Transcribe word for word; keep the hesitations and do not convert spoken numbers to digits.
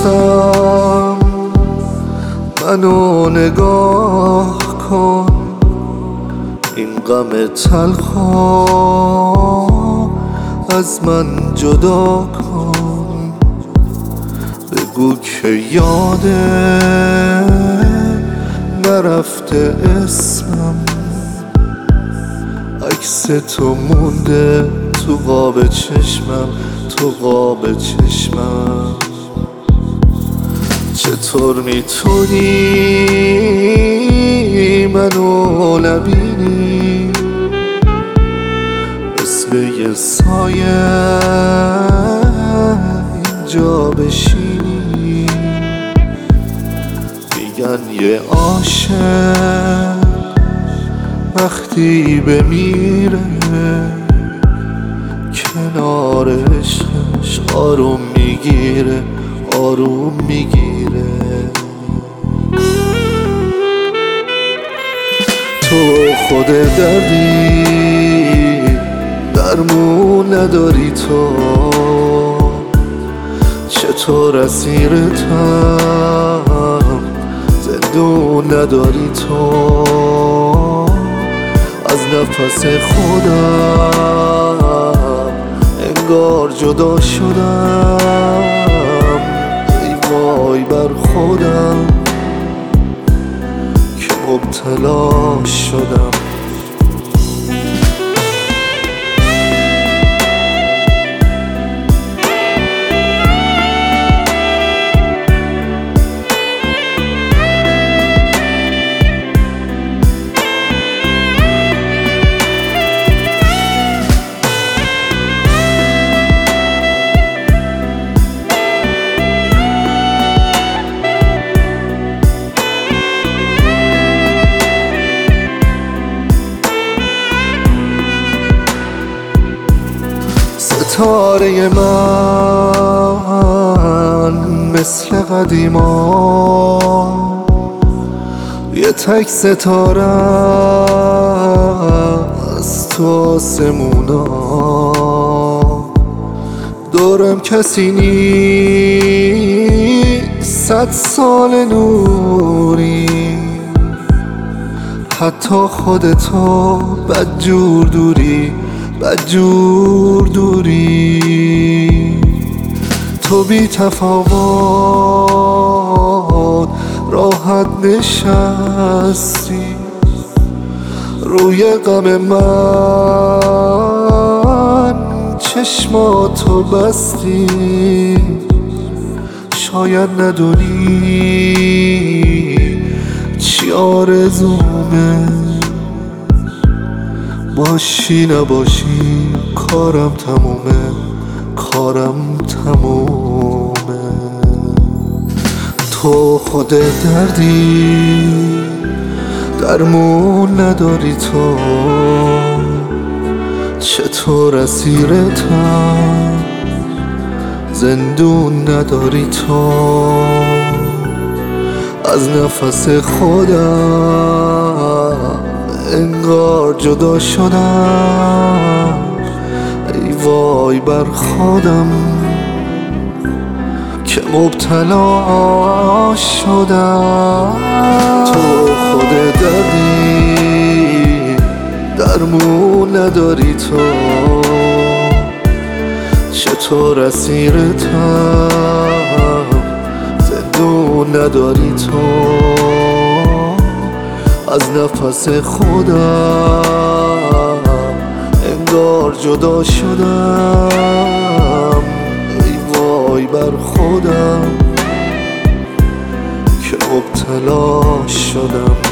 هستم، منو نگاه کن، این غم تلخا از من جدا کن. بگو که یاده نرفته اسمم، عکس تو مونده تو قاب چشمم، تو قاب چشمم. چطور میتونی منو نبینی، مثل یه سایه اینجا بشینی؟ میگن یه عاشق وقتی بمیره کنار عشقش آروم میگیره، آروم میگیره. تو خود دردی درمون نداری، تو چطور اسیرتم زندون نداری؟ تو از نفس خودم انگار جدا شدم، ای وای بر خودم که مبتلا شدم. ستاره من مثل قدیما، یه تک ستاره از تو آسمونا. دورم کسی نیست صد سال نوری، حتی خودتو بدجور دوری، بدجور دوری. تو بی تفاوت راحت نشستی، روی غم من چشماتو بستی. شاید ندونی چی آرزومه، باشی نباشی کارم تمومه، کارم تمومه. تو خود دردی درمون نداری، تو چطور اسیرتم زندون نداری؟ تو از نفس خودم انگار جدا شدم، ای وای بر خودم که مبتلا شدم. تو خود دردی درمون نداری، تو چطور اسیرتم زندون نداری؟ تو از نفس خودم انگار جدا شدم، ای وای بر خودم که مبتلا شدم.